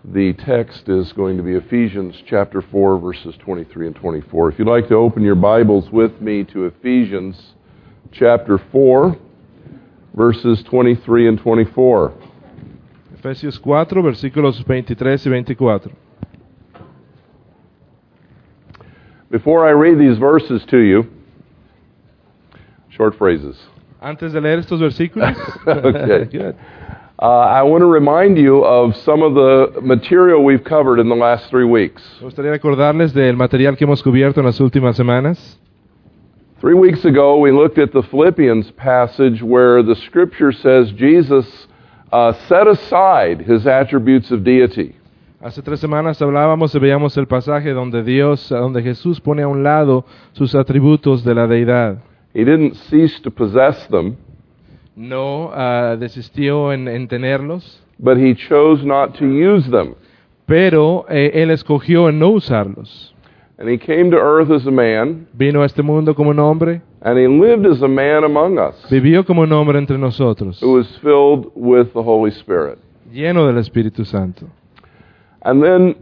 The text is going to be Ephesians chapter 4, verses 23 and 24. If you'd like to open your Bibles with me to Ephesians chapter 4, verses 23 and 24. Efesios 4, versículos 23 y 24. Before I read these verses to you, short phrases. Antes de leer estos versículos, Okay. Good. I want to remind you of some of the material we've covered in the last 3 weeks. Me gustaría recordarles del material que hemos cubierto en las últimas semanas. 3 weeks ago, we looked at the Philippians passage where the Scripture says Jesus set aside his attributes of deity. Hace 3 semanas hablábamos y veíamos el pasaje donde Jesús pone a un lado sus atributos de la deidad. He didn't cease to possess them, No desistió en tenerlos, but he chose not to use them. pero Él escogió en no usarlos. And he came to earth as a man, Vino a este mundo como un hombre, and he lived as a man among us, vivió como un hombre entre nosotros, who was filled with the Holy Spirit. lleno del Espíritu Santo. And then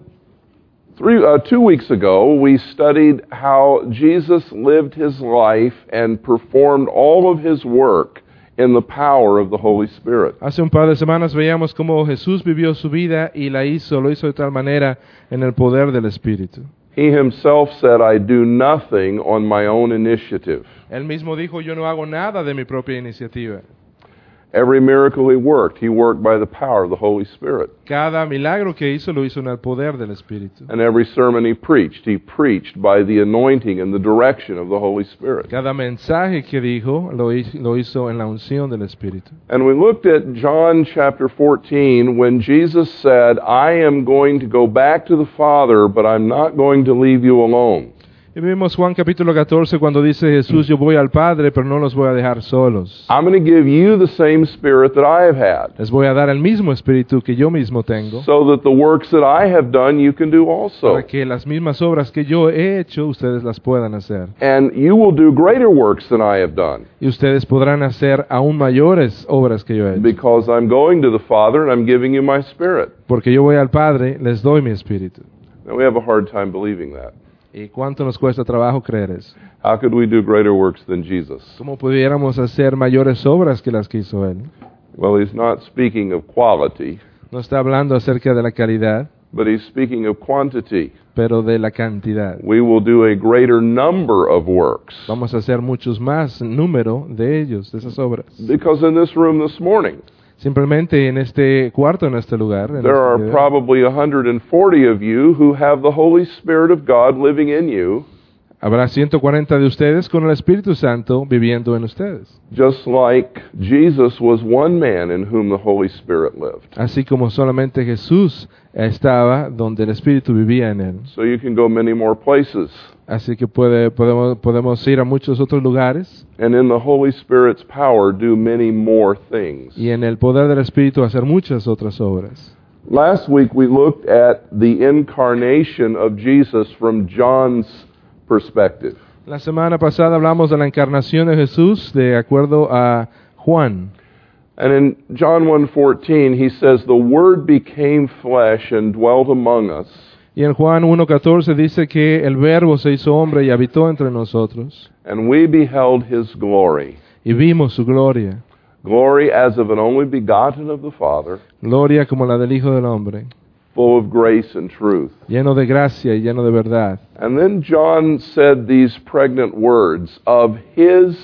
2 weeks ago, we studied how Jesus lived his life and performed all of his work in the power of the Holy Spirit. Hace un par de semanas veíamos cómo Jesús vivió su vida y lo hizo de tal manera en el poder del Espíritu. He himself said, I do nothing on my own initiative. Él mismo dijo, yo no hago nada de mi propia iniciativa. Every miracle he worked by the power of the Holy Spirit. Cada milagro que hizo lo hizo en el poder del Espíritu. And every sermon he preached by the anointing and the direction of the Holy Spirit. Cada mensaje que dijo lo hizo en la unción del Espíritu. And we looked at John chapter 14 when Jesus said, I am going to go back to the Father, but I'm not going to leave you alone. Y vimos Juan capítulo 14 cuando dice Jesús, yo voy al Padre, pero no los voy a dejar solos. I'm going to give you the same Spirit that I have had, Les voy a dar el mismo Espíritu que yo mismo tengo, so that the works that I have done you can do also. para que las mismas obras que yo he hecho, ustedes las puedan hacer. And you will do greater works than I have done, Y ustedes podrán hacer aún mayores obras que yo he hecho. because I'm going to the Father and I'm giving you my Spirit. Porque yo voy al Padre, les doy mi Espíritu. Now we have a hard time believing that. ¿Y cuánto nos cuesta trabajo creer eso? How could we do greater works than Jesus? ¿Cómo pudiéramos hacer mayores obras que las que hizo Él? Well, he's not speaking of quality, No está hablando acerca de la calidad, but he's speaking of quantity. pero de la cantidad. We will do a greater number of works. Vamos a hacer muchos más número de ellos, de esas obras. Because in this room this morning, Simplemente en este cuarto, en este lugar, en there este are video, probably 140 of you who have the Holy Spirit of God living in you, habrá 140 de ustedes con el Espíritu Santo viviendo en ustedes. just like Jesus was one man in whom the Holy Spirit lived. Así como solamente Jesús estaba donde el Espíritu vivía en Él. So you can go many more places. Así que podemos ir a muchos otros lugares And in the Holy Spirit's power, do many more things. y en el poder del Espíritu hacer muchas otras obras. Last week we looked at the incarnation of Jesus from John's perspective. La semana pasada hablamos de la encarnación de Jesús de acuerdo a Juan. And in John 1:14, he says, the Word became flesh and dwelt among us. Y en Juan 1:14 dice que el Verbo se hizo hombre y habitó entre nosotros. And we beheld his glory. Y vimos su gloria. Glory as of an only begotten of the Father, Gloria como la del Hijo del Hombre. full of grace and truth. Lleno de gracia y lleno de verdad. And then John said these pregnant words, of his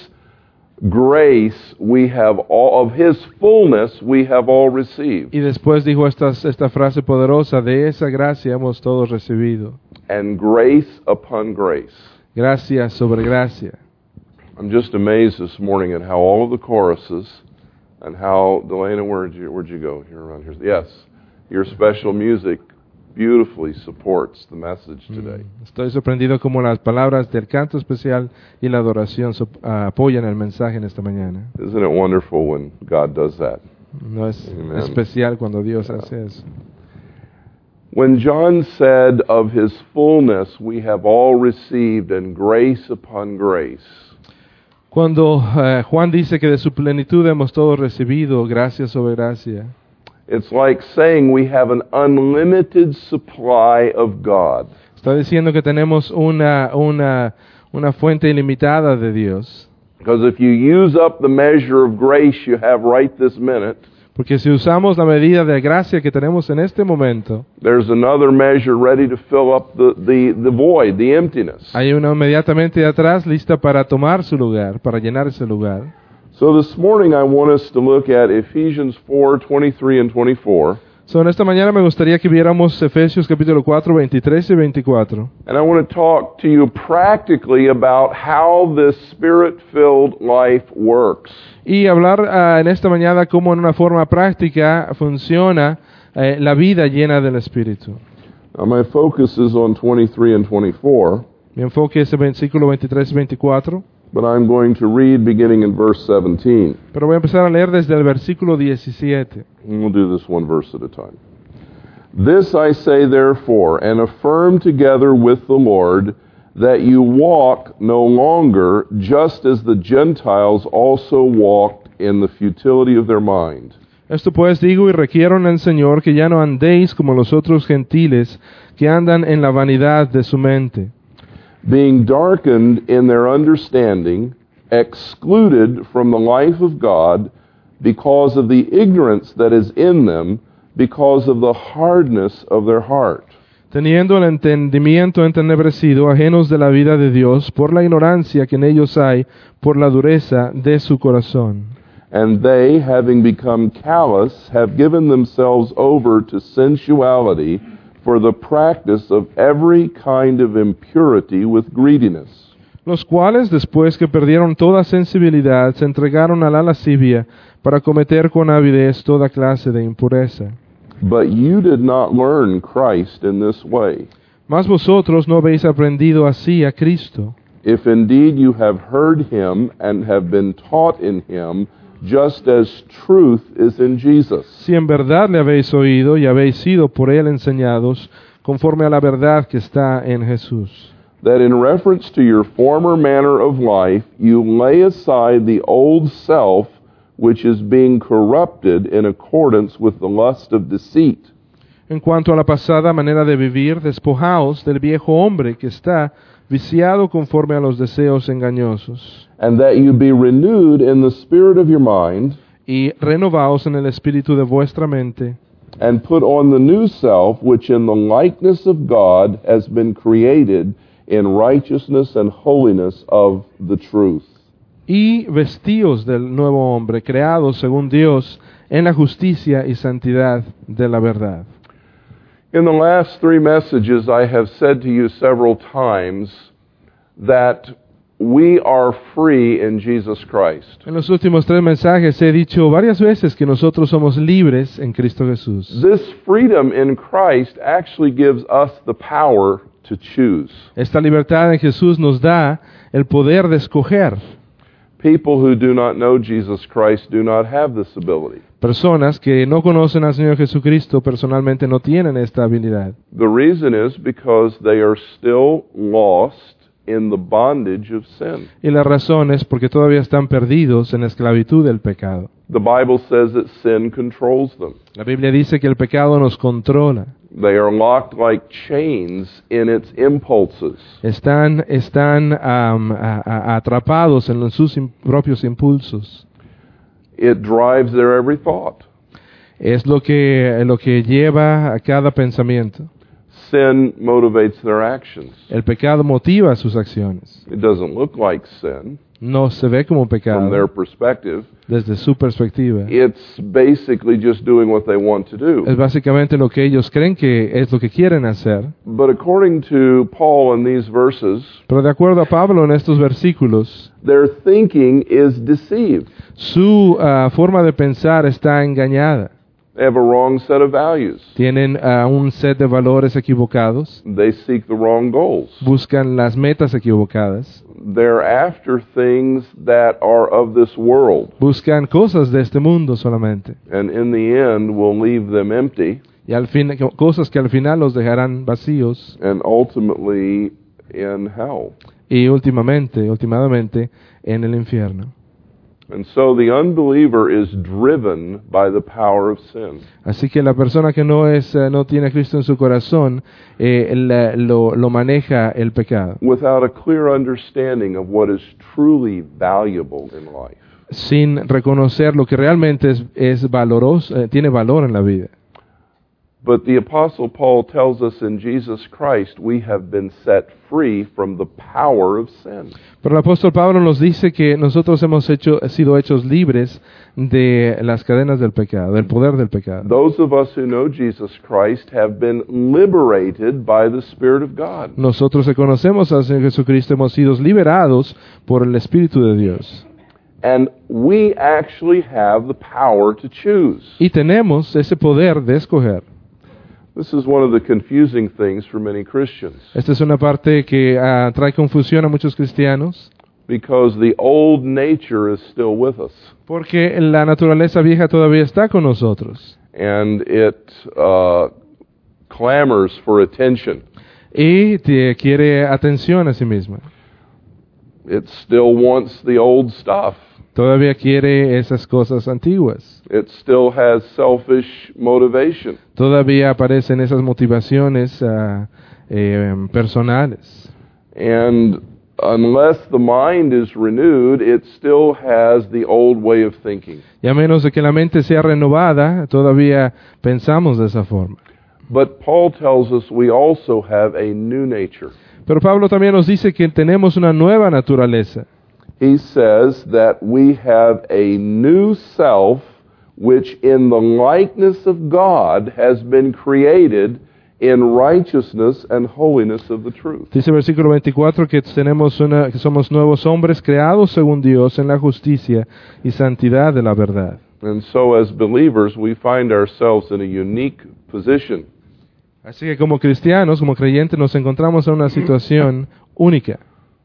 grace we have all, of his fullness we have all received. Y después dijo esta frase poderosa, de esa gracia hemos todos recibido. And grace upon grace. Gracia sobre gracia. I'm just amazed this morning at how all of the choruses and how, Delana, where'd you go? You're around here. Yes. Your special music beautifully supports the message today. Estoy sorprendido como las palabras del canto especial y la adoración apoyan el mensaje en esta mañana. Isn't it wonderful when God does that? No es Amen. especial cuando Dios hace eso. When John said of his fullness we have all received and grace upon grace, Cuando Juan dice que de su plenitud hemos todos recibido gracia sobre gracia, It's like saying we have an unlimited supply of God. Está diciendo que tenemos una fuente ilimitada de Dios. Because if you use up the measure of grace you have right this minute, Porque si usamos la medida de gracia que tenemos en este momento, there's another measure ready to fill up the void, the emptiness. hay una inmediatamente de atrás lista para tomar su lugar, para llenar ese lugar. So this morning I want us to look at Ephesians 4:23 and 24. So, en esta mañana me gustaría que viéramos Efesios capítulo 4, 23 y 24. And I want to talk to you practically about how this Spirit-filled life works. Y hablar en esta mañana cómo en una forma práctica funciona la vida llena del Espíritu. Now my focus is on 23 and 24, Mi enfoque es el versículo 23 y 24, but I'm going to read beginning in verse 17. pero voy a empezar a leer desde el versículo 17. And we'll do this one verse at a time. This I say therefore, and affirm together with the Lord, that you walk no longer just as the Gentiles also walked in the futility of their mind. Esto pues digo y requiero en el Señor que ya no andéis como los otros gentiles que andan en la vanidad de su mente, Being darkened in their understanding, excluded from the life of God because of the ignorance that is in them, because of the hardness of their heart. teniendo el entendimiento entenebrecido, ajenos de la vida de Dios, por la ignorancia que en ellos hay, por la dureza de su corazón. And they, having become callous, have given themselves over to sensuality for the practice of every kind of impurity with greediness. Los cuales, después que perdieron toda sensibilidad, se entregaron a la lascivia para cometer con avidez toda clase de impureza. But you did not learn Christ in this way. Mas vosotros no habéis aprendido así a Cristo. If indeed you have heard him and have been taught in him, just as truth is in Jesus. Si en verdad le habéis oído y habéis sido por él enseñados, conforme a la verdad que está en Jesús. That in reference to your former manner of life, you lay aside the old self, which is being corrupted in accordance with the lust of deceit. En cuanto a la pasada manera de vivir, despojaos del viejo hombre que está viciado conforme a los deseos engañosos, And that you be renewed in the spirit of your mind, y renovaos en el espíritu de vuestra mente, and put on the new self, which in the likeness of God has been created in righteousness and holiness of the truth. y vestíos del nuevo hombre, creado según Dios, en la justicia y santidad de la verdad. In the last three messages, I have said to you several times that we are free in Jesus Christ. En los últimos 3 mensajes he dicho varias veces que nosotros somos libres en Cristo Jesús. This freedom in Christ actually gives us the power to choose. Esta libertad en Jesús nos da el poder de escoger. People who do not know Jesus Christ do not have this ability. Personas que no conocen al Señor Jesucristo personalmente no tienen esta habilidad. The reason is because they are still lost in the bondage of sin. Y la razón es porque todavía están perdidos en la esclavitud del pecado. The Bible says that sin controls them. La Biblia dice que el pecado nos controla. They are locked like chains in its impulses. Están atrapados en sus propios impulsos. It drives their every thought. Es lo que lleva a cada pensamiento. Sin motivates their actions. El pecado motiva sus acciones. It doesn't look like sin No se ve como from their pecado perspective. desde su perspectiva. It's basically just doing what they want to do. Es básicamente lo que ellos creen que es lo que quieren hacer. But according to Paul in these verses, Pero de acuerdo a Pablo en estos versículos, their thinking is deceived. su forma de pensar está engañada. They have a wrong set of values. Tienen un set de valores equivocados. They seek the wrong goals. Buscan las metas equivocadas. They're after things that are of this world, Buscan cosas de este mundo solamente. and in the end will leave them empty Y al fin, cosas que al final los dejarán vacíos. and ultimately in hell. Y últimamente, en el infierno. And so the unbeliever is driven by the power of sin. Así que la persona que no tiene a Cristo en su corazón, lo maneja el pecado, Without a clear understanding of what is truly valuable in life. sin reconocer lo que realmente es valoroso, tiene valor en la vida. But the Apostle Paul tells us in Jesus Christ we have been set free from the power of sin. Pero el apóstol Pablo nos dice que nosotros hemos sido hechos libres de las cadenas del pecado, del poder del pecado. Those of us who know Jesus Christ have been liberated by the Spirit of God. Nosotros que conocemos al Señor Jesucristo hemos sido liberados por el Espíritu de Dios. And we actually have the power to choose. Y tenemos ese poder de escoger. This is one of the confusing things for many Christians. Esta es una parte que trae confusión a muchos cristianos, Because the old nature is still with us. porque la naturaleza vieja todavía está con nosotros. And it clamors for attention. Y quiere atención a sí misma. It still wants the old stuff. Todavía quiere esas cosas antiguas. It still has selfish motivation. Todavía aparecen esas motivaciones personales. And unless the mind is renewed, it still has the old way of thinking. Y a menos de que la mente sea renovada, todavía pensamos de esa forma. But Paul tells us we also have a new nature. Pero Pablo también nos dice que tenemos una nueva naturaleza. He says that we have a new self which in the likeness of God has been created in righteousness and holiness of the truth. Dice el versículo 24 que que somos nuevos hombres creados según Dios en la justicia y santidad de la verdad. And so as believers we find ourselves in a unique position. Así que como cristianos, como creyentes, nos encontramos en una situación única.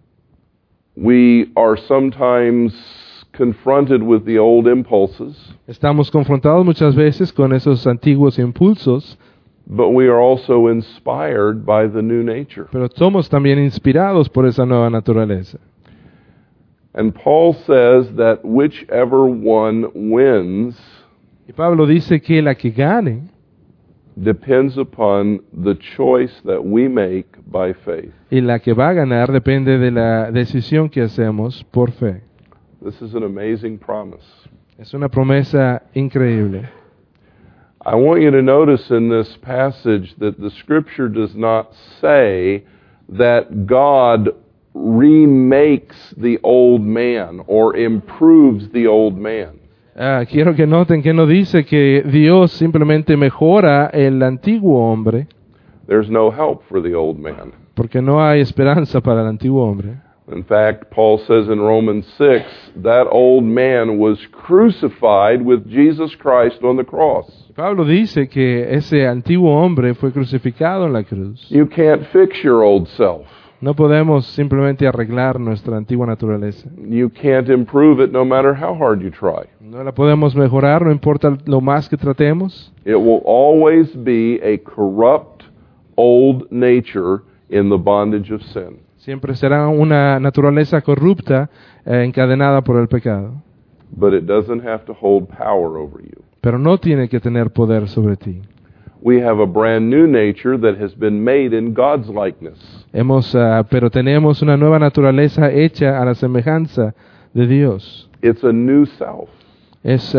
We are sometimes confronted with the old impulses, Estamos confrontados muchas veces con esos antiguos impulsos, but we are also inspired by the new nature. pero somos también inspirados por esa nueva naturaleza. And Paul says that whichever one wins Y Pablo dice que la que gane depends upon the choice that we make by faith. y la que va a ganar depende de la decisión que hacemos por fe. This is an amazing promise. Es una promesa increíble. I want you to notice in this passage that the Scripture does not say that God remakes the old man or improves the old man. Quiero que noten que no dice que Dios simplemente mejora el antiguo hombre, There's no help for the old man. porque no hay esperanza para el antiguo hombre. In fact, Paul says in Romans 6, that old man was crucified with Jesus Christ on the cross. Pablo dice que ese antiguo hombre fue crucificado en la cruz. You can't fix your old self. No podemos simplemente arreglar nuestra antigua naturaleza. You can't improve it no matter how hard you try. No la podemos mejorar, no importa lo más que tratemos. It will always be a corrupt old nature in the bondage of sin. Siempre será una naturaleza corrupta encadenada por el pecado. But it doesn't have to hold power over you. Pero no tiene que tener poder sobre ti. We have a brand new nature that has been made in God's likeness. Pero tenemos una nueva naturaleza hecha a la semejanza de Dios. It's a new self. Es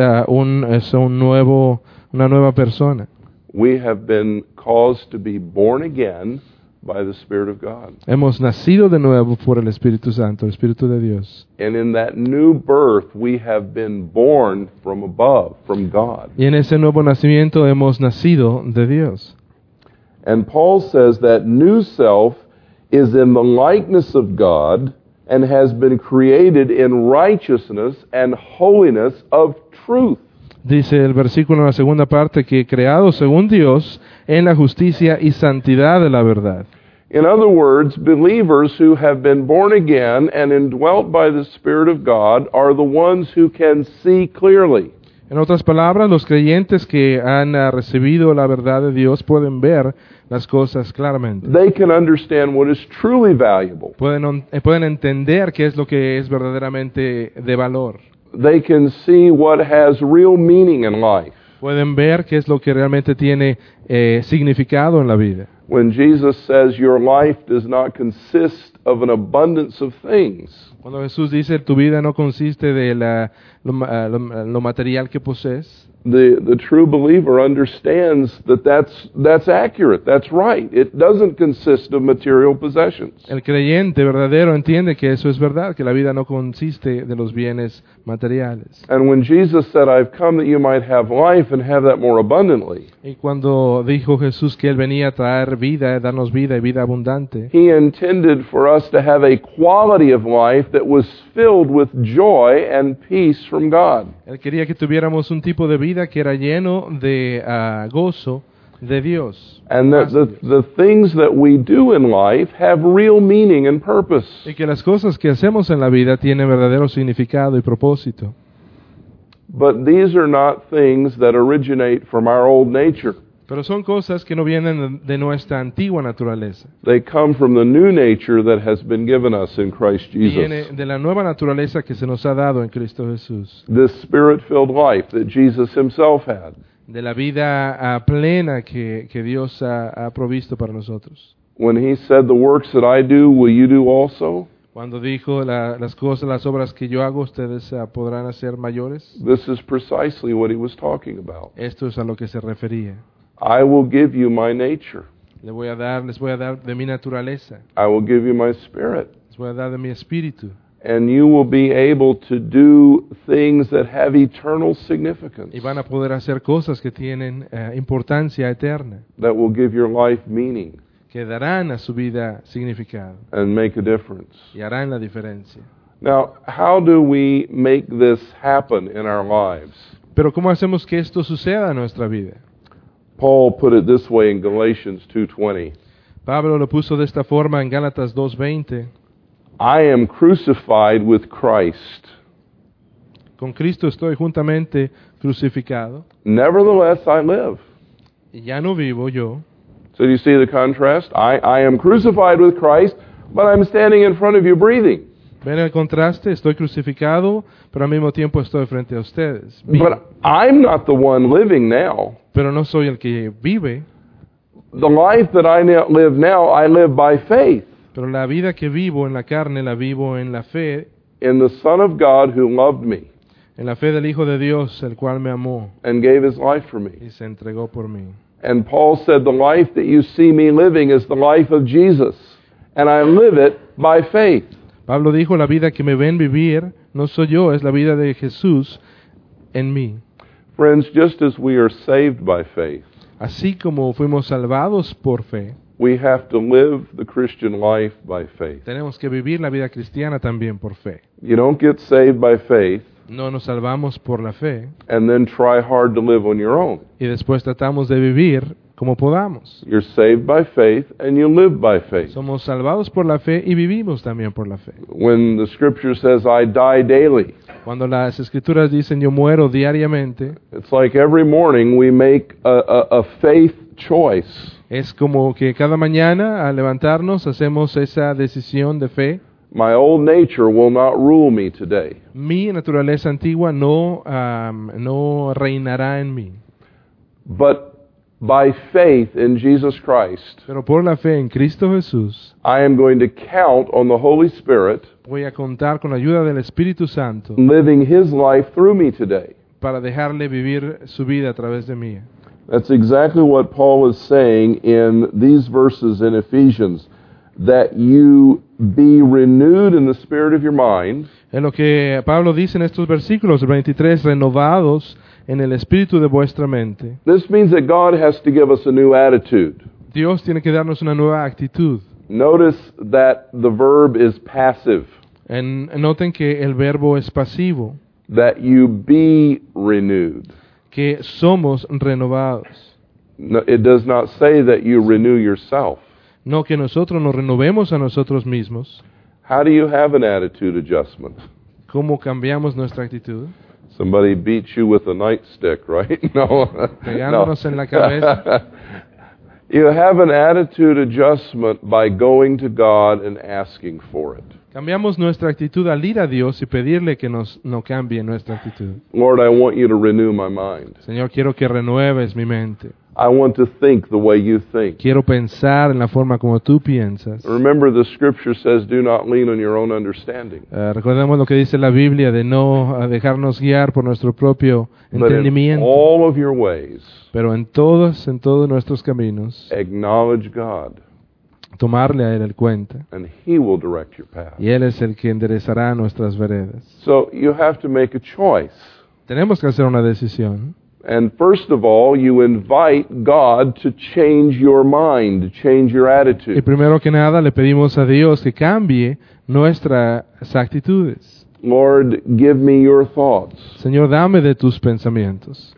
una nueva persona. We have been caused to be born again by the Spirit of God. Hemos nacido de nuevo por el Espíritu Santo, el Espíritu de Dios. And in that new birth, we have been born from above, from God. Y en ese nuevo nacimiento hemos nacido de Dios. And Paul says that new self is in the likeness of God and has been created in righteousness and holiness of truth. Dice el versículo en la segunda parte que creado según Dios en la justicia y santidad de la verdad. In other words, believers who have been born again and indwelt by the Spirit of God are the ones who can see clearly. En otras palabras, los creyentes que han recibido la verdad de Dios pueden ver las cosas claramente. They can understand what is truly valuable. Pueden entender qué es lo que es verdaderamente de valor. They can see what has real meaning in life. Pueden ver qué es lo que realmente tiene significado en la vida. When Jesus says your life does not consist of an abundance of things, Cuando Jesús dice tu vida no consiste de lo material que posees, the true believer understands that that's accurate, that's right. It doesn't consist of material possessions. el creyente verdadero entiende que eso es verdad, que la vida no consiste de los bienes materiales. And when Jesus said, I've come that you might have life and have that more abundantly, Y cuando dijo Jesús que Él venía a traer vida, darnos vida y vida abundante, He intended for us to have a quality of life that was filled with joy and peace from God. Él quería que tuviéramos un tipo de vida que era lleno de gozo de Dios. And that the things that we do in life have real meaning and purpose. Y que las cosas que hacemos en la vida tienen verdadero significado y propósito. But these are not things that originate from our old nature. Pero son cosas que no vienen de nuestra antigua naturaleza. They come from the new nature that has been given us in Christ Viene Jesus. de la nueva naturaleza que se nos ha dado en Cristo Jesús. This spirit-filled life that Jesus himself had. De la vida plena que Dios ha provisto para nosotros. When he said, the works that I do, will you do also? Cuando dijo las cosas, las obras que yo hago, ustedes podrán hacer mayores. This is precisely what he was talking about. Esto es a lo que se refería. I will give you my nature. Les voy a dar de mi naturaleza. I will give you my spirit. Les voy a dar de mi espíritu. And you will be able to do things that have eternal significance, Y van a poder hacer cosas que tienen importancia eterna, that will give your life meaning que darán a su vida significado and make a difference. y harán la diferencia. Now, how do we make this happen in our lives? Pero ¿cómo hacemos que esto suceda en nuestra vida? Paul put it this way in Galatians 2:20. Pablo lo puso de esta forma en Gálatas 2:20. I am crucified with Christ. Con Cristo estoy juntamente crucificado. Nevertheless, I live. Y ya no vivo yo. So do you see the contrast? I am crucified with Christ, but I'm standing in front of you breathing. ¿Ven el contraste? Estoy crucificado, pero al mismo tiempo estoy frente a ustedes. Vivo. But I'm not the one living now. Pero no soy el que vive, The life that I live now, I live by faith pero la vida que vivo en la carne la vivo en la fe, in the Son of God who loved me en la fe del Hijo de Dios, el cual me amó and gave his life for me. y se entregó por mí. And Paul said, the life that you see me living is the life of Jesus, and I live it by faith. Pablo dijo, la vida que me ven vivir no soy yo, es la vida de Jesús en mí. Friends, just as we are saved by faith, Así como fuimos salvados por fe, we have to live the Christian life by faith. tenemos que vivir la vida cristiana también por fe. You don't get saved by faith No nos salvamos por la fe and then try hard to live on your own. y después tratamos de vivir como podamos. You're saved by faith and you live by faith. Somos salvados por la fe y vivimos también por la fe. When the scripture says, I die daily, Cuando las escrituras dicen yo muero diariamente, it's like every morning we make a faith choice. es como que cada mañana al levantarnos hacemos esa decisión de fe. My old nature will not rule me today. Mi naturaleza antigua no reinará en mí. But by faith in Jesus Christ, Pero por la fe en Cristo Jesús, I am going to count on the Holy Spirit voy a contar con la ayuda del Espíritu Santo living His life through me today. para dejarle vivir su vida a través de mí. That's exactly what Paul is saying in these verses in Ephesians, that you be renewed in the spirit of your mind, Es lo que Pablo dice en estos versículos, el 23, renovados en el espíritu de vuestra mente. This means that God has to give us a new attitude. Dios tiene que darnos una nueva actitud. Notice that the verb is passive, Noten que el verbo es pasivo, that you be renewed. que somos renovados. No, it does not say that you renew yourself. No que nosotros nos renovemos a nosotros mismos. How do you have an attitude adjustment? ¿Cómo cambiamos nuestra actitud? Somebody beats you with a nightstick, right? No. Pegándonos en la cabeza. You have an attitude adjustment by going to God and asking for it. Cambiamos nuestra actitud al ir a Dios y pedirle que no cambie nuestra actitud. Lord, I want you to renew my mind. Señor, quiero que renueves mi mente. I want to think the way you think. Quiero pensar en la forma como tú piensas. Remember, the scripture says, do not lean on your own understanding. Recordemos lo que dice la Biblia de no dejarnos guiar por nuestro propio But in entendimiento, all of your ways, pero en todos nuestros caminos, acknowledge God, tomarle a Él el cuenta. and He will direct your path. Y Él es el que enderezará nuestras veredas. So you have to make a choice. Tenemos que hacer una decisión. And first of all, you invite God to change your mind, to change your Y attitude. primero que nada le pedimos a Dios que cambie nuestras actitudes. Lord, give me your thoughts. Señor, dame de tus pensamientos.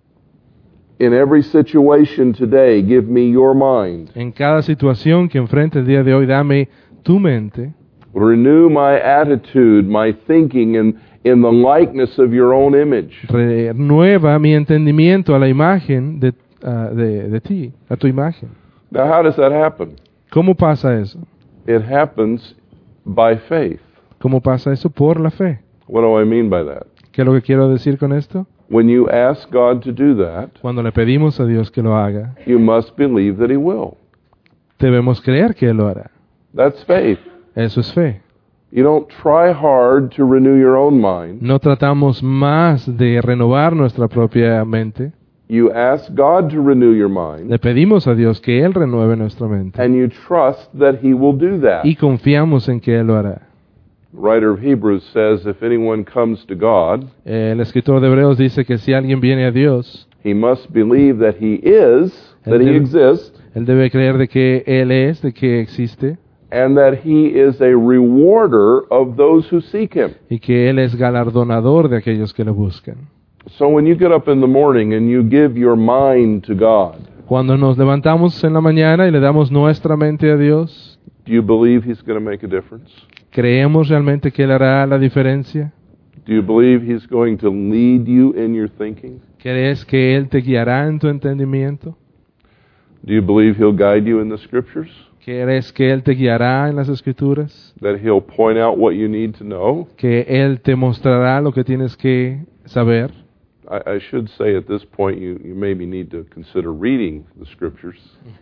In every situation today, give me your mind. En cada situación que enfrente el día de hoy, dame tu mente. Renew my attitude, my thinking in the likeness of your own image. Renueva mi entendimiento a la imagen de ti, a tu imagen. Now, how does that happen? ¿Cómo pasa eso? It happens by faith. ¿Cómo pasa eso? Por la fe. What do I mean by that? ¿Qué es lo que quiero decir con esto? When you ask God to do that, Cuando le pedimos a Dios que lo haga, you must believe that He will. debemos creer que Él lo hará. That's faith. Eso es fe. You don't try hard to renew your own mind. No tratamos más de renovar nuestra propia mente. You ask God to renew your mind, Le pedimos a Dios que Él renueve nuestra mente. and you trust that He will do that. Y confiamos en que Él lo hará. The writer of Hebrews says, if anyone comes to God, El escritor de Hebreos dice que si alguien viene a Dios, he must believe that He is, that He exists, él debe creer de que Él es, de que existe, and that He is a rewarder of those who seek Him. y que Él es galardonador de aquellos que le buscan. So when you get up in the morning and you give your mind to God, Cuando nos levantamos en la mañana y le damos nuestra mente a Dios, do you believe He's going to make a difference? ¿creemos realmente que Él hará la diferencia? Do you believe He's going to lead you in your thinking? ¿Crees que Él te guiará en tu entendimiento? Do you believe He'll guide you in the Scriptures? ¿Crees que Él te guiará en las Escrituras? That He'll point out what you need to know? ¿Que Él te mostrará lo que tienes que saber? I should say at this point you maybe need to consider reading the Scriptures.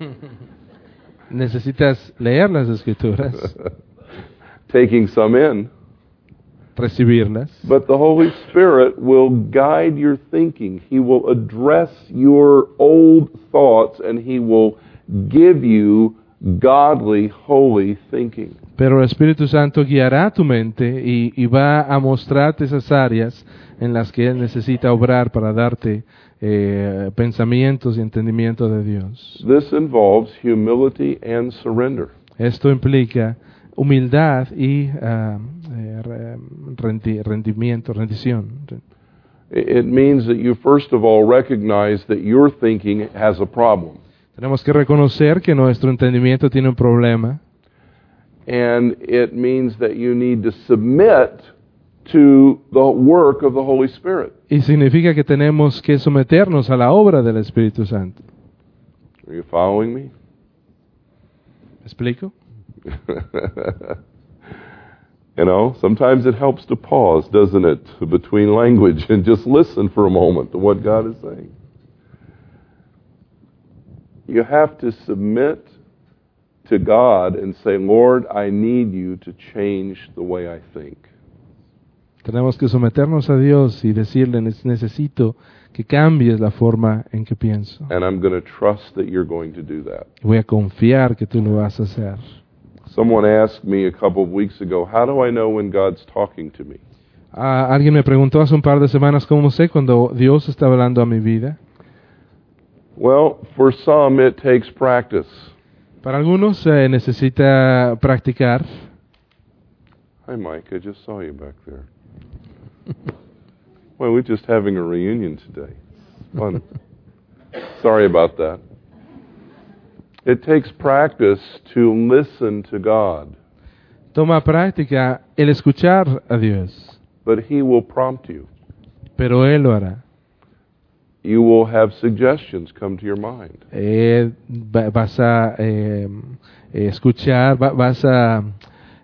Necesitas leer las Escrituras, Taking some in. recibirlas. But the Holy Spirit will guide your thinking. He will address your old thoughts and He will give you godly, holy thinking. Pero el Espíritu Santo guiará tu mente y va a mostrarte esas áreas en las que Él necesita obrar para darte pensamientos y entendimiento de Dios. This involves humility and surrender. Esto implica humildad y rendición. It means that you first of all recognize that your thinking has a problem. Tenemos que reconocer que nuestro entendimiento tiene un problema. And it means that you need to submit to the work of the Holy Spirit. Y significa que tenemos que someternos a la obra del Espíritu Santo. Are you following me? ¿Me explico? You know, sometimes it helps to pause, doesn't it, between language and just listen for a moment to what God is saying. You have to submit to God and say, Lord, I need you to change the way I think. Tenemos que someternos a Dios y decirle, necesito que cambies la forma en que pienso. And I'm going to trust that you're going to do that. Voy a confiar que tú lo vas a hacer. Someone asked me a couple of weeks ago, how do I know when God's talking to me? Alguien me preguntó hace un par de semanas cómo sé cuando Dios está hablando a mi vida. Well, for some it takes practice. Para algunos necesita practicar. Hi, Mike. I just saw you back there. Well, we're just having a reunion today. Fun. Sorry about that. It takes practice to listen to God. Toma práctica el escuchar a Dios, But He will prompt you. pero Él lo hará. You will have suggestions come to your mind. Vas a escuchar, vas a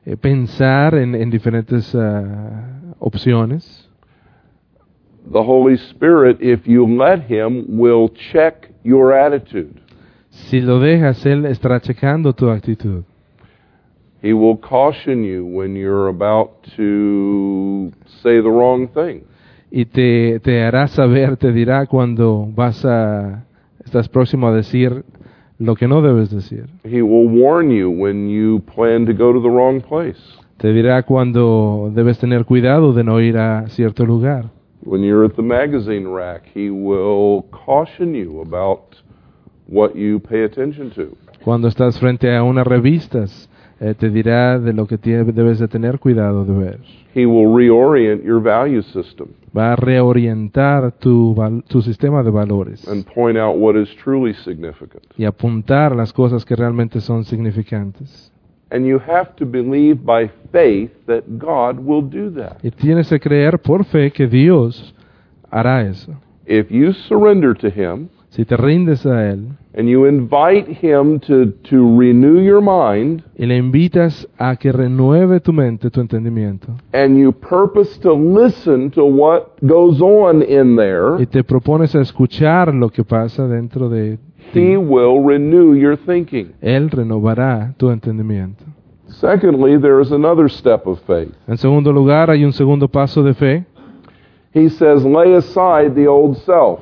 pensar en diferentes opciones. The Holy Spirit, if you let Him, will check your attitude. Si lo dejas, Él estará checando tu actitud. He will caution you when you're about to say the wrong thing. Y te hará saber, te dirá cuando estás próximo a decir lo que no debes decir. He will warn you when you plan to go to the wrong place. Te dirá cuando debes tener cuidado de no ir a cierto lugar. When you're at the magazine rack, He will caution you about what you pay attention to. Cuando estás frente a unas revistas, te dirá de lo que debes de tener cuidado de ver. He will reorient your value system Va a reorientar tu sistema de valores and point out what is truly significant. y apuntar las cosas que realmente son significantes. And you have to believe by faith that God will do that. Y tienes que creer por fe que Dios hará eso. If you surrender to Him Si te rindes a Él and you invite Him to renew your mind y le invitas a que renueve tu mente, tu entendimiento, and you purpose to listen to what goes on in there, y te propones a escuchar lo que pasa dentro de ti, He will renew your thinking. Él renovará tu entendimiento. Secondly, there is another step of faith. En segundo lugar, hay un segundo paso de fe. He says, lay aside the old self.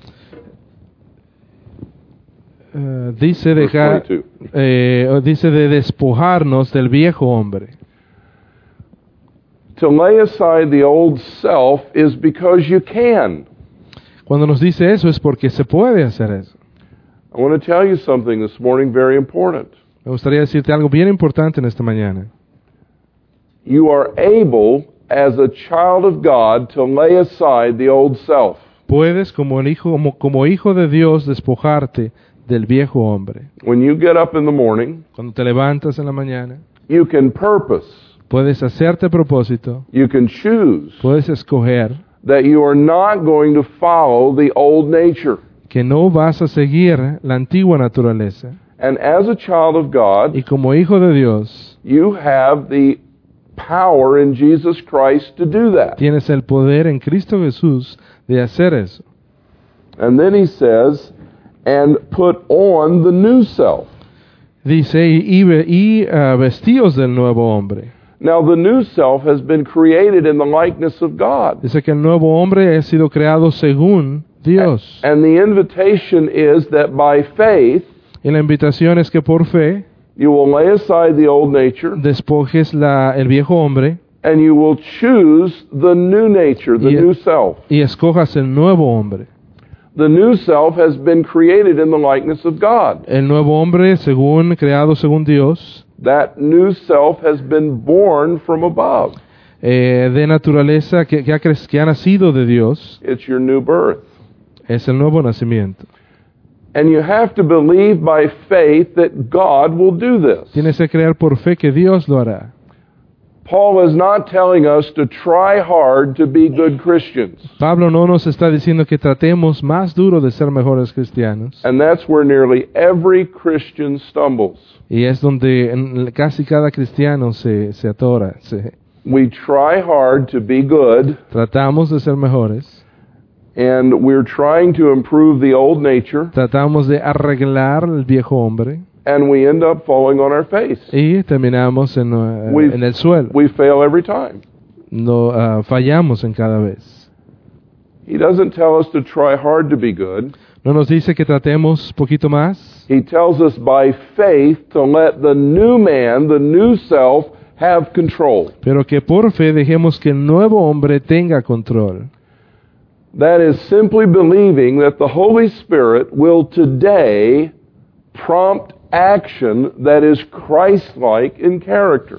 Dice de despojarnos del viejo hombre. To lay aside the old self is because you can. Cuando nos dice eso es porque se puede hacer eso. I want to tell you something this morning very important. Me gustaría decirte algo bien importante en esta mañana. You are able, as a child of God, to lay aside the old self. Puedes, como hijo de Dios, despojarte del viejo hombre. When you get up in the morning, Cuando te levantas en la mañana, you can purpose, puedes hacerte propósito, you can choose puedes escoger that you are not going to follow the old nature. que no vas a seguir la antigua naturaleza. And as a child of God, Y como hijo de Dios, you have the power in Jesus Christ to do that. tienes el poder en Cristo Jesús de hacer eso. And then he says, and put on the new self. Dice, vestíos del nuevo hombre. Now the new self has been created in the likeness of God. Dice que el nuevo hombre ha sido creado según Dios. And the invitation is that by faith, Y la invitación es que por fe you will lay aside the old nature despojes el viejo hombre and you will choose the new nature, the Yeah. new self. y escojas el nuevo hombre. The new self has been created in the likeness of God. El nuevo hombre creado según Dios, That new self has been born from above. de naturaleza que ha nacido de Dios, It's your new birth. es el nuevo nacimiento. And you have to believe by faith that God will do this. Tienes que creer por fe que Dios lo hará. Paul is not telling us to try hard to be good Christians. Pablo no nos está diciendo que tratemos más duro de ser mejores cristianos. And that's where nearly every Christian stumbles. Y es donde casi cada cristiano se atora. We try hard to be good, Tratamos de ser mejores. and we're trying to improve the old nature, Tratamos de arreglar el viejo hombre. and we end up falling on our face. Y terminamos en el suelo. We fail every time. Fallamos en cada vez. He doesn't tell us to try hard to be good. No nos dice que tratemos poquito más. He tells us by faith to let the new man, the new self, have control. Pero que por fe dejemos que el nuevo hombre tenga control. That is simply believing that the Holy Spirit will today prompt action that is Christ-like in character.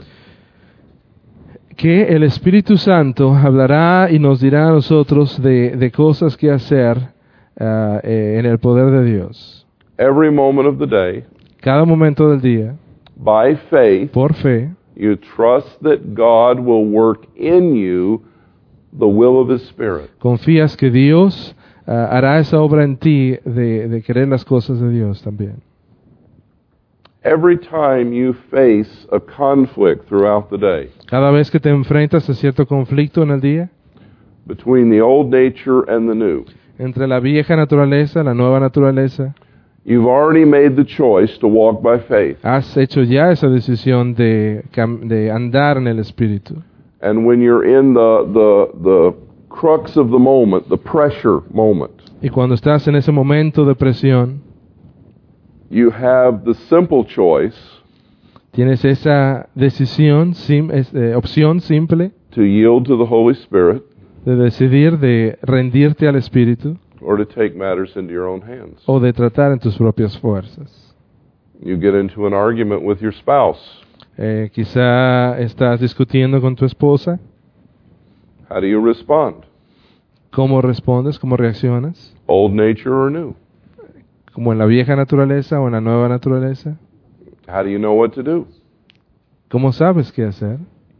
Que el Espíritu Santo hablará y nos dirá a nosotros de cosas que hacer en el poder de Dios. Every moment of the day, Cada momento del día, by faith, por fe, you trust that God will work in you the will of His Spirit. confías que Dios hará esa obra en ti de querer las cosas de Dios también. every time you face a conflict throughout the day Cada vez que te enfrentas a cierto conflicto en el día, between the old nature and the new, entre la vieja naturaleza, la nueva naturaleza, you've already made the choice to walk by faith. has hecho ya esa decisión de andar en el Espíritu. And when you're in the crux of the moment, the pressure moment, Y cuando estás en ese momento de presión, you have the simple choice tienes esa decisión, opción simple, to yield to the Holy Spirit de decidir de rendirte al Espíritu or to take matters into your own hands. o de tratar en tus propias fuerzas. You get into an argument with your spouse. Quizá estás discutiendo con tu esposa. How do you respond? ¿Cómo respondes? ¿Cómo reaccionas? Old nature or new? ¿Como en la vieja naturaleza o en la nueva naturaleza? How do you know what to do? ¿Cómo sabes qué hacer?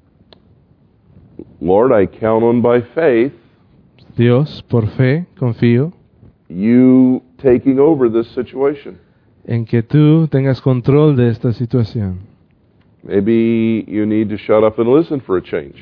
Lord, I count on by faith Dios, por fe, confío you taking over this situation. en que tú tengas control de esta situación. Maybe you need to shut up and listen for a change.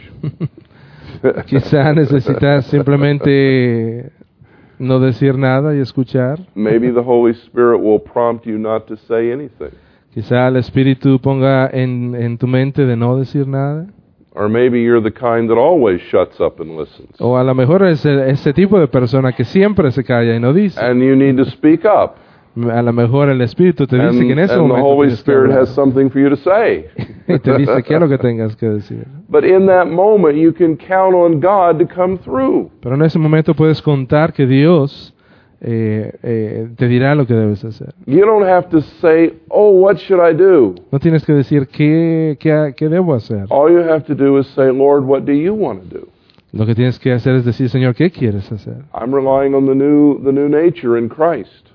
Quizá necesitas simplemente no decir nada y escuchar. Maybe the Holy Spirit will prompt you not to say anything. Quizá el Espíritu ponga en tu mente de no decir nada. Or maybe you're the kind that always shuts up and listens. O a lo mejor es ese tipo de persona que siempre se calla y no dice. And you need to speak up. A lo mejor el Espíritu te dice que en ese And the momento Holy tienes que Spirit hablar. has something for you to say. Y te dice qué es lo que tengas que decir. But in that moment, you can count on God to come through. Pero en ese momento puedes contar que Dios te dirá lo que debes hacer. You don't have to say, oh, what should I do? No tienes que decir qué debo hacer. All you have to do is say, Lord, what do you want to do? Lo que tienes que hacer es decir, Señor, ¿qué quieres hacer? I'm relying on the new nature in Christ.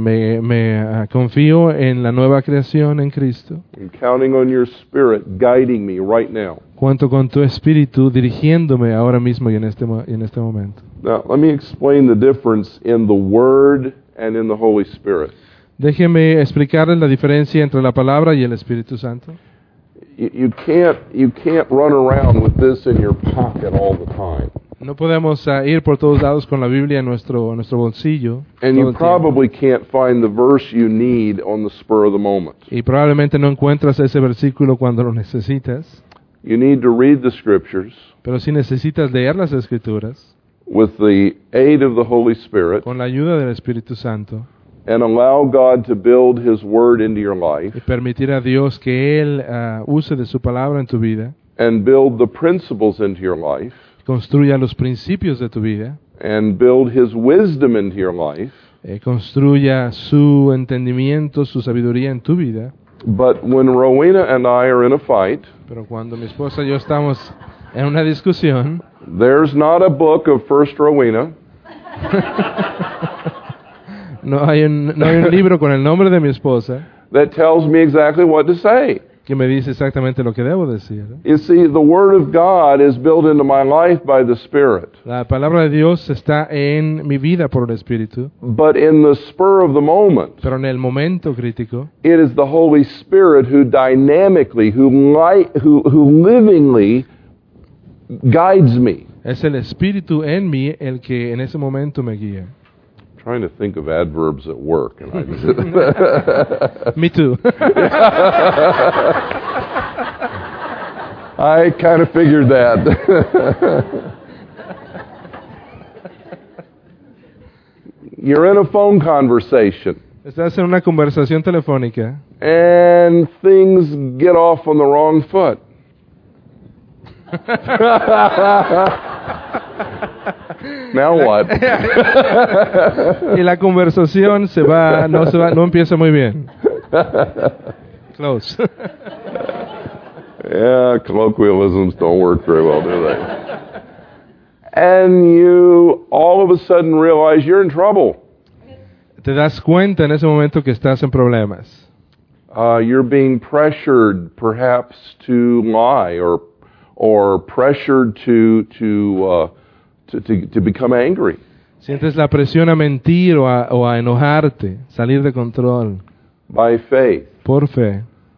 Me confío en la nueva creación en Cristo. I'm counting on your Spirit guiding me right now. Cuento con tu Espíritu dirigiéndome ahora mismo y en este momento. Now, let me explain the difference in the Word and in the Holy Spirit. Déjeme explicarles la diferencia entre la palabra y el Espíritu Santo. You can't run around with this in your pocket all the time. No podemos ir por todos lados con la Biblia en nuestro bolsillo. And todo you el tiempo. probably can't find the verse you need on the spur of the moment. Y probablemente no encuentras ese versículo cuando lo necesitas, You need to read the Scriptures pero sí necesitas leer las Escrituras with the aid of the Holy Spirit con la ayuda del Espíritu Santo and allow God to build His Word into your life y permitir a Dios que Él use de su palabra en tu vida, and build the principles into your life construya los principios de tu vida, and build His wisdom into your life. construya su entendimiento, su sabiduría en tu vida. But when Rowena and I are in a fight, Pero cuando mi esposa y yo estamos en una discusión, there's not a book of First Rowena. no hay un libro con el nombre de mi esposa That tells me exactly what to say. que me dice exactamente lo que debo decir. You see, the Word of God is built into my life by the Spirit. La palabra de Dios está en mi vida por el Espíritu, But in the spur of the moment, pero en el momento crítico it is the Holy Spirit who dynamically, who livingly guides me. es el Espíritu en mí el que en ese momento me guía. Trying to think of adverbs at work, and Me too. I kind of figured that. You're in a phone conversation, Estás en una conversación telefónica and things get off on the wrong foot. Now what? y la conversación no empieza muy bien. Close. Yeah, colloquialisms don't work very well, do they? And you all of a sudden realize you're in trouble. Te das cuenta en ese momento que estás en problemas. You're being pressured perhaps to lie or pressured to become angry. Sientes la presión a mentir o a enojarte, salir de control. By faith, Por fe,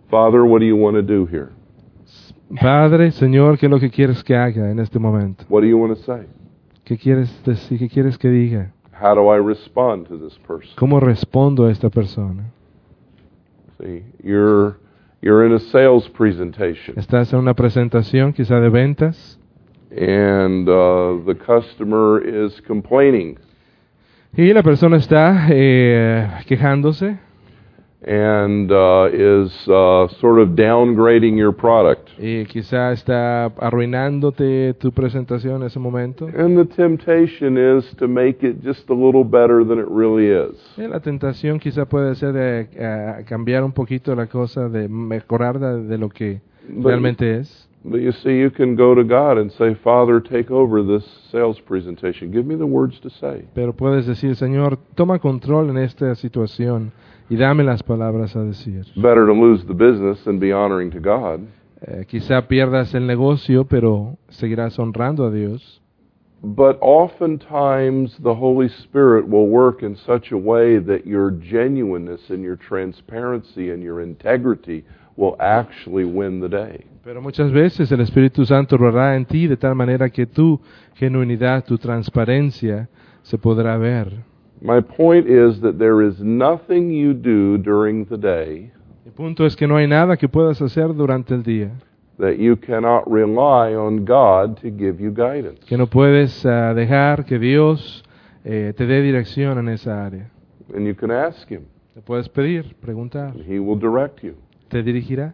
Father, what do you want to do here? Padre, Señor, ¿qué es lo que quieres que haga en este momento? What do you want to say? ¿Qué quieres decir? ¿Qué quieres que diga? How do I respond to this person? ¿Cómo respondo a esta persona? See, you're in a sales presentation, Estás en una presentación quizá de ventas and the customer is complaining, y la persona está quejándose and is sort of downgrading your product. y quizá está arruinándote tu presentación en ese momento. And the temptation is to make it just a little better than it really is. La tentación quizá puede ser de cambiar un poquito la cosa, de mejorar de lo que realmente es. But you see, you can go to God and say, Father, take over this sales presentation. Give me the words to say. Pero puedes decir, Señor, toma control en esta situación y dame las palabras a decir. Better to lose the business than be honoring to God. Quizá pierdas el negocio, pero seguirás honrando a Dios. But oftentimes the Holy Spirit will work in such a way that your genuineness and your transparency and your integrity will actually win the day. Pero muchas veces el Espíritu Santo obrará en ti de tal manera que tu genuinidad, tu transparencia se podrá ver. My point is that there is nothing you do during the day El punto es que no hay nada que puedas hacer durante el día, that you cannot rely on God to give you guidance. que no puedes dejar que Dios te dé dirección en esa área. And you can ask Him, Te puedes pedir, preguntar, and He will direct you. te dirigirá.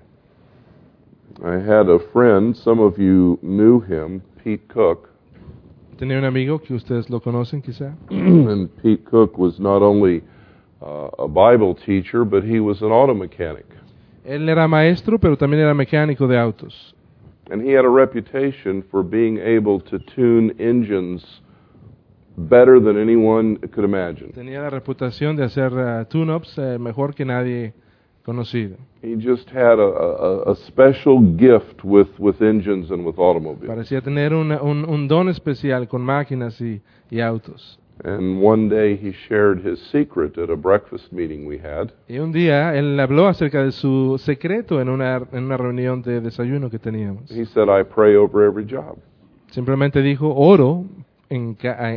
I had a friend, some of you knew him, Pete Cook. Tenía un amigo que ustedes lo conocen quizá. And Pete Cook was not only a Bible teacher, but he was an auto mechanic. Él era maestro, pero también era mecánico de autos. And he had a reputation for being able to tune engines better than anyone could imagine. Tenía la reputación de hacer tune-ups mejor que nadie conocido. He just had a special gift with engines and with automobiles. Parecía tener un don especial con máquinas y autos. And one day he shared his secret at a breakfast meeting we had. Y un día él habló acerca de su secreto en una reunión de desayuno que teníamos. He said, I pray over every job. Simplemente dijo, oro en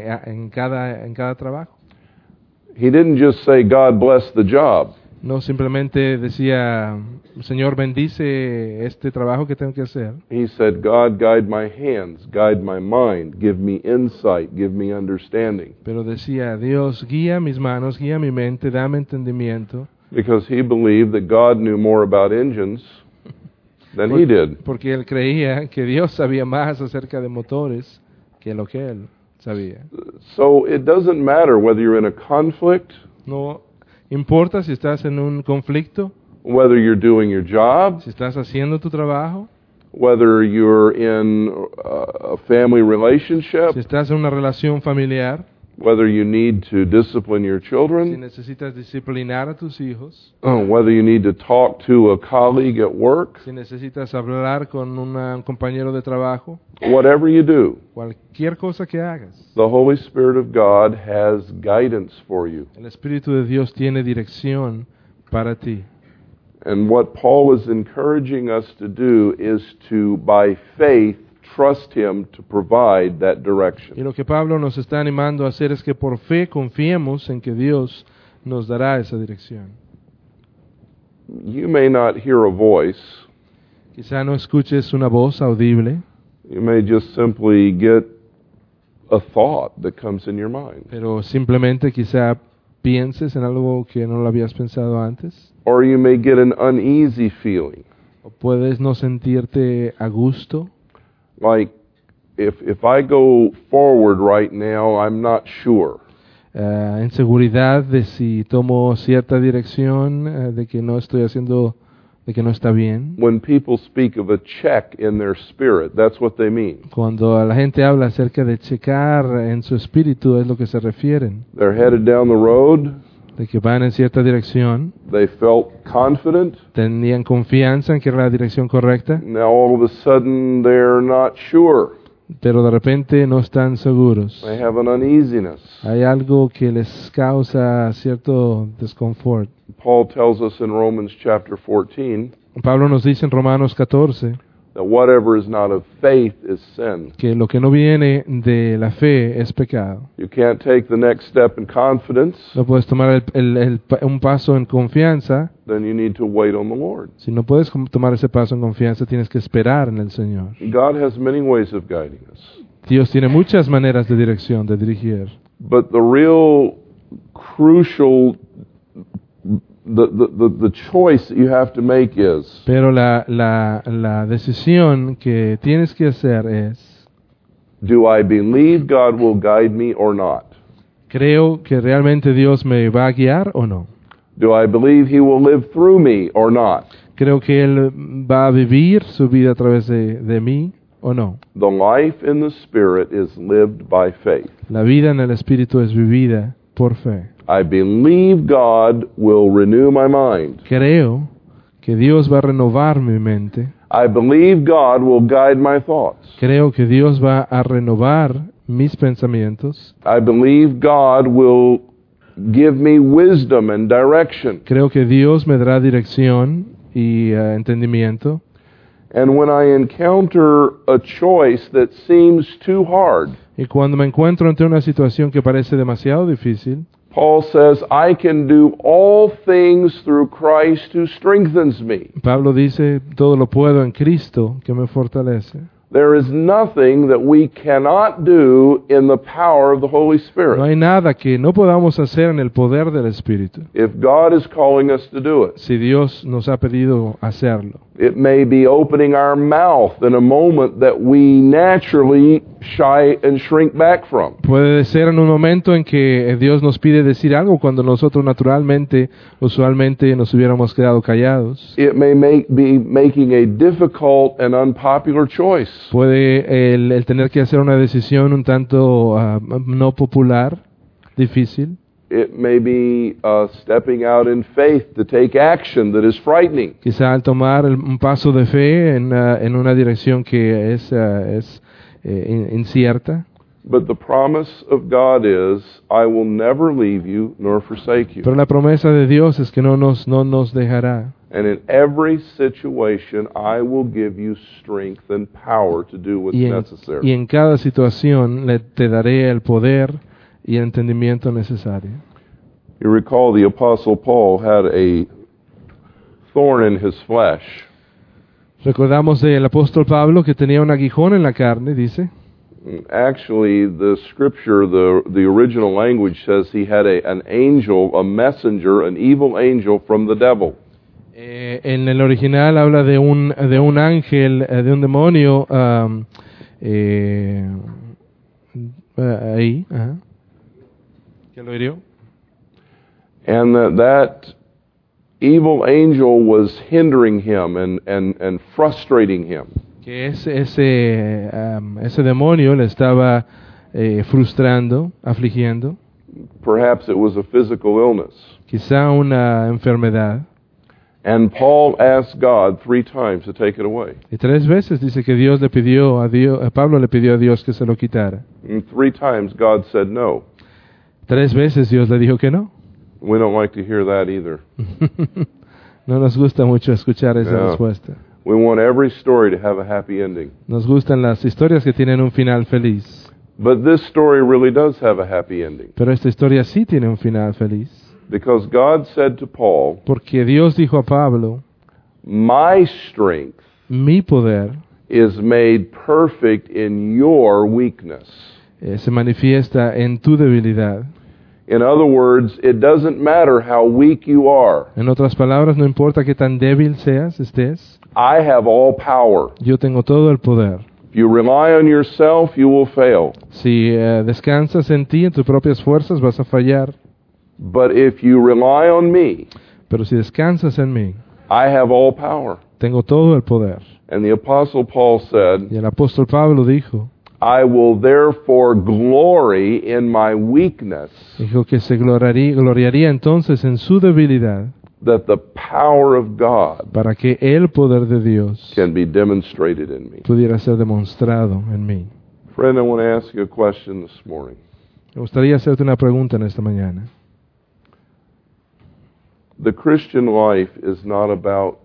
cada trabajo. He didn't just say, God bless the job. No simplemente decía, Señor, bendice este trabajo que tengo que hacer. He said, God, guide my hands, guide my mind, give me insight, give me understanding. Pero decía, Dios, guía mis manos, guía mi mente, dame entendimiento. Because he believed that God knew more about engines than he did. Porque él creía que Dios sabía más acerca de motores que lo que él sabía. So it doesn't matter whether you're in a conflict, No importa si estás en un conflicto, whether you're doing your job, si estás haciendo tu trabajo, whether you're in a family relationship, si estás en una relación familiar, whether you need to discipline your si children, necesitas disciplinar a tus hijos, whether you need to talk to a colleague at work, si necesitas hablar con un compañero de trabajo, whatever you do, cualquier cosa que hagas, the Holy Spirit of God has guidance for you. el Espíritu de Dios tiene dirección para ti. And what Paul is encouraging us to do is to, by faith, trust Him to provide that Y direction. lo que Pablo nos está animando a hacer es que por fe confiemos en que Dios nos dará esa dirección. You may not hear a voice. Quizá no escuches una voz audible, You may just simply get a thought that comes in your mind. pero simplemente quizá pienses en algo que no lo habías pensado antes. Or you may get an uneasy feeling. O puedes no sentirte a gusto. Like, if I go forward right now, I'm not sure. Inseguridad de si tomo cierta dirección, de que no estoy haciendo, de que no está bien. When people speak of a check in their spirit, that's what they mean. Cuando la gente habla acerca de checar en su espíritu, es lo que se refieren. They're headed down the road. De que van en cierta dirección, They felt confident. tenían confianza en que era la dirección correcta, Now all of a sudden they're not sure. pero de repente no están seguros. They have an uneasiness. Hay algo que les causa cierto desconfort. Paul tells us in Romans chapter 14 Pablo nos dice en Romanos 14 that whatever is not of faith is sin. que lo que no viene de la fe es pecado. You can't take the next step in confidence, No puedes tomar un paso en confianza. then you need to wait on the Lord. Si no puedes tomar ese paso en confianza, tienes que esperar en el Señor. God has many ways of guiding us. Dios tiene muchas maneras de dirección, de dirigir. But the real crucial the choice that you have to make is, Pero la decisión que tienes que hacer es, do I believe God will guide me or not? ¿creo que realmente Dios me va a guiar o no? Do I believe He will live through me or not? ¿Creo que Él va a vivir su vida a través de mí o no? The life in the Spirit is lived by faith. La vida en el Espíritu es vivida por fe. I believe God will renew my mind. Creo que Dios va a renovar mi mente. I believe God will guide my thoughts. Creo que Dios va a renovar mis pensamientos. I believe God will give me wisdom and direction. Creo que Dios me dará dirección y entendimiento. And when I encounter a choice that seems too hard, Y cuando me encuentro ante una situación que parece demasiado difícil, Paul says, I can do all things through Christ who strengthens me. Pablo dice, todo lo puedo en Cristo que me fortalece. There is nothing that we cannot do in the power of the Holy Spirit. No hay nada que no podamos hacer en el poder del Espíritu. If God is calling us to do it, Si Dios nos ha pedido hacerlo. it may be opening our mouth in a moment that we naturally shy and shrink back from. Puede ser en un momento en que Dios nos pide decir algo cuando nosotros naturalmente, usualmente nos hubiéramos quedado callados. It may be making a difficult and unpopular choice. Puede el tener que hacer una decisión un tanto no popular, difícil. It may be stepping out in faith to take action that is frightening. Quizá al tomar un paso de fe en una dirección que es incierta. But the promise of God is, I will never leave you nor forsake you. Pero la promesa de Dios es que no nos dejará. And in every situation, I will give you strength and power to do what's Y necessary. en cada situación te daré el poder y el entendimiento necesario. You recall the Apostle Paul had a thorn in his flesh. Recordamos del apóstol Pablo que tenía un aguijón en la carne, dice. Actually, the scripture, the original language says he had an angel, a messenger, an evil angel from the devil. En el original habla de un ángel, de un demonio ahí, ajá, que lo hirió. And that evil angel was hindering him and frustrating him. Que ese demonio le estaba frustrando, afligiendo. Perhaps it was a physical illness. Quizá una enfermedad. And Paul asked God 3 times to take it away. Y 3 veces dice que Dios le pidió a Dios, Pablo le pidió a Dios que se lo quitara. And 3 times God said no. 3 veces Dios le dijo que no. We don't like to hear that either. No nos gusta mucho escuchar esa Yeah. respuesta. We want every story to have a happy ending. Nos gustan las historias que tienen un final feliz. But this story really does have a happy ending. Pero esta historia sí tiene un final feliz. Because God said to Paul, Porque Dios dijo a Pablo, my strength mi poder is made perfect in your weakness. Se manifiesta en tu debilidad. In other words, it doesn't matter how weak you are. En otras palabras, no importa qué tan débil estés, I have all power. yo tengo todo el poder. If you rely on yourself, you will fail. Si descansas en ti, en tus propias fuerzas, vas a fallar. But if you rely on me, Pero si descansas en mí, I have all power. tengo todo el poder. And the Apostle Paul said, Y el apóstol Pablo dijo I will therefore glory in my weakness, que se gloriaría entonces en su debilidad, that the power of God para que el poder de Dios can be demonstrated in me. pudiera ser demostrado en mí. Friend, I want to ask you a question this morning. Me gustaría hacerte una pregunta en esta mañana. The Christian life is not about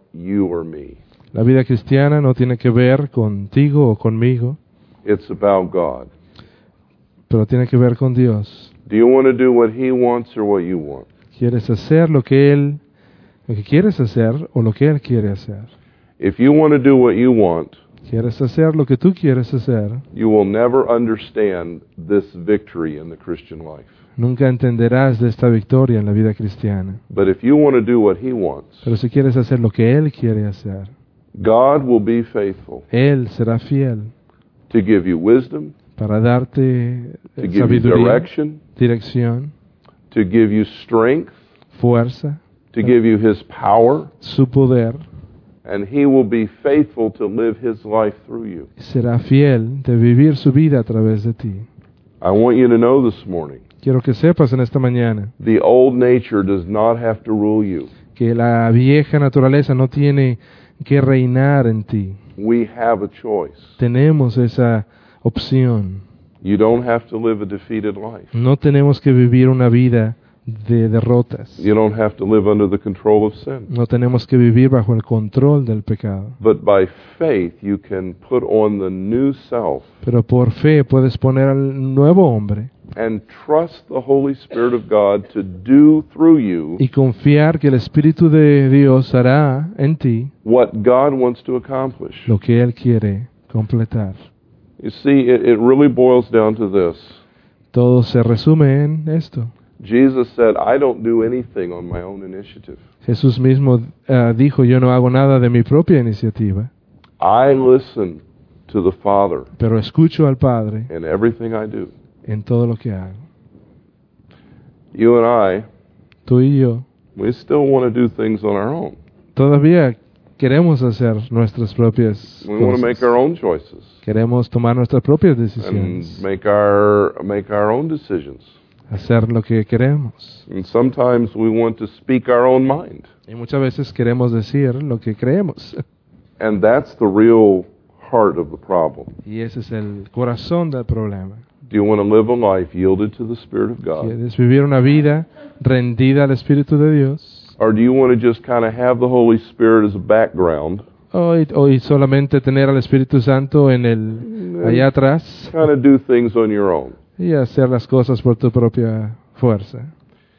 you or me. La vida cristiana no tiene que ver contigo o conmigo, It's about God. pero tiene que ver con Dios. Do you want to do what He wants or what you want? ¿Quieres hacer lo que quieres hacer o lo que Él quiere hacer? If you want to do what you want, ¿Quieres hacer lo que tú quieres hacer? you will never understand this victory in the Christian life. Nunca entenderás de esta victoria en la vida cristiana. But if you want to do what He wants, Pero si quieres hacer lo que Él quiere hacer, God will be faithful Él será fiel to give you wisdom, para darte to give you sabiduría, direction, dirección, to give you strength, fuerza, to give you His power, su poder. and He will be faithful to live His life through you. Será fiel de vivir su vida a través de ti. I want you to know this morning, Quiero que sepas en esta mañana the old nature does not have to rule you. que la vieja naturaleza no tiene que reinar en ti. We have a choice. Tenemos esa opción. You don't have to live a defeated life. No tenemos que vivir una vida de derrotas. You don't have to live under the control of sin. No tenemos que vivir bajo el control del pecado. But by faith, you can put on the new self Pero por fe puedes poner al nuevo hombre and trust the Holy Spirit of God to do through you y confiar que el Espíritu de Dios hará en ti what God wants to accomplish. lo que Él quiere completar. You see, it really boils down to this. Todo se resume en esto. Jesus said, I don't do anything on my own initiative. Jesús mismo dijo, yo no hago nada de mi propia iniciativa, I listen to the Father pero escucho al Padre in everything I do. en todo lo que hago. You and I, Tú y yo we still want to do things on our own. todavía queremos hacer nuestras propias We want to make cosas. our own choices Queremos tomar nuestras propias and decisiones, make our own decisions. hacer lo que queremos. And sometimes we want to speak our own mind. Y muchas veces queremos decir lo que creemos. And that's the real heart of the problem. Y ese es el corazón del problema. Do you want to live a life yielded to the Spirit of God? ¿Quieres vivir una vida rendida al Espíritu de Dios? Or do you want to just kind of have the Holy Spirit as a background, ¿O solamente tener al Espíritu Santo en allá atrás kind of do things on your own? y hacer las cosas por tu propia fuerza?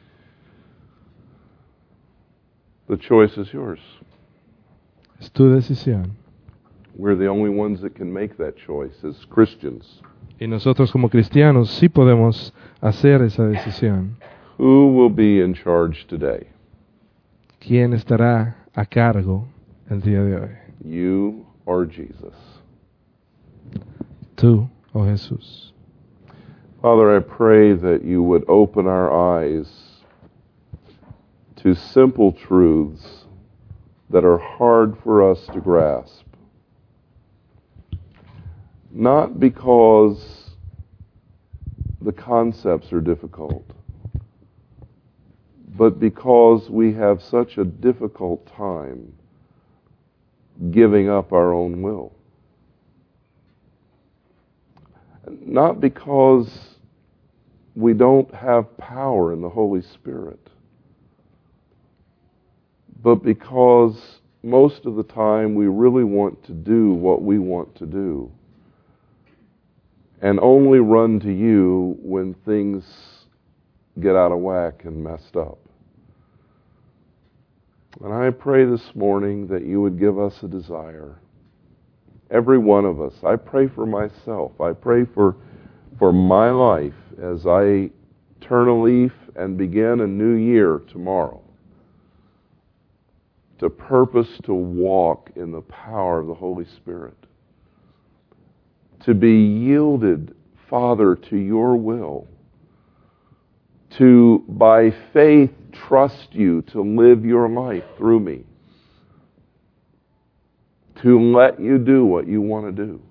The choice is yours. Es tu decisión. We're the only ones that can make that choice as Christians. Y nosotros como cristianos sí podemos hacer esa decisión. Who will be in charge today? ¿Quién estará a cargo el día de hoy? You or Jesus? Tú o Jesús. Father, I pray that you would open our eyes to simple truths that are hard for us to grasp. Not because the concepts are difficult, but because we have such a difficult time giving up our own will. Not because we don't have power in the Holy Spirit, but because most of the time we really want to do what we want to do and only run to you when things get out of whack and messed up. And I pray this morning that you would give us a desire. Every one of us. I pray for myself. I pray for my life as I turn a leaf and begin a new year tomorrow, to purpose to walk in the power of the Holy Spirit, to be yielded, Father, to your will, to, by faith, trust you to live your life through me, to let you do what you want to do,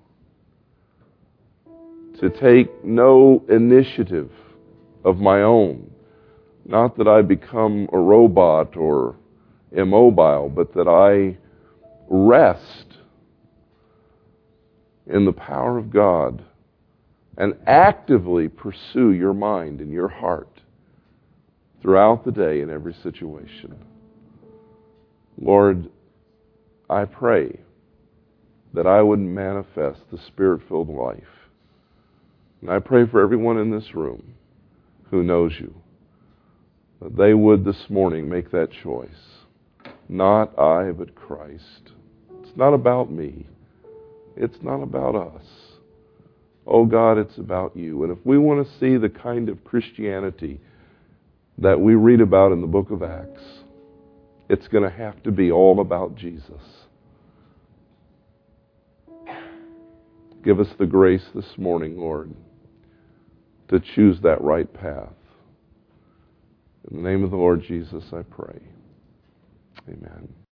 to take no initiative of my own, not that I become a robot or immobile, but that I rest in the power of God and actively pursue your mind and your heart throughout the day in every situation. Lord, I pray that I would manifest the Spirit-filled life. And I pray for everyone in this room who knows you, that they would this morning make that choice. Not I, but Christ. It's not about me. It's not about us. Oh God, it's about you. And if we want to see the kind of Christianity that we read about in the book of Acts, it's going to have to be all about Jesus. Give us the grace this morning, Lord, to choose that right path. In the name of the Lord Jesus, I pray. Amen.